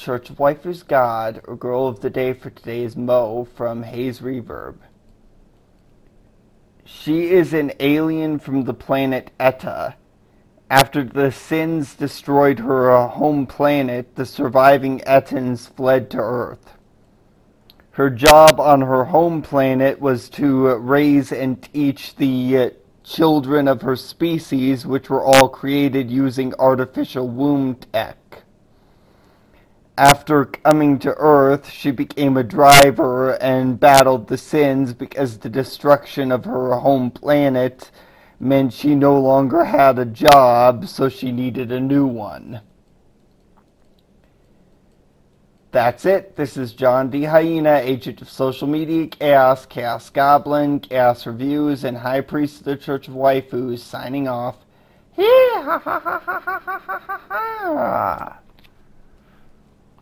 Church of Waifus God, or Girl of the Day for today is Mo from Haze Reverb. She is an alien from the planet Etta. After the Sins destroyed her home planet, the surviving Ettans fled to Earth. Her job on her home planet was to raise and teach the children of her species, which were all created using artificial womb tech. After coming to Earth, she became a driver and battled the Sins because the destruction of her home planet meant she no longer had a job, so she needed a new one. That's it. This is John D. Hyena, agent of social media, Chaos, Chaos Goblin, Chaos Reviews, and High Priest of the Church of Waifus, signing off.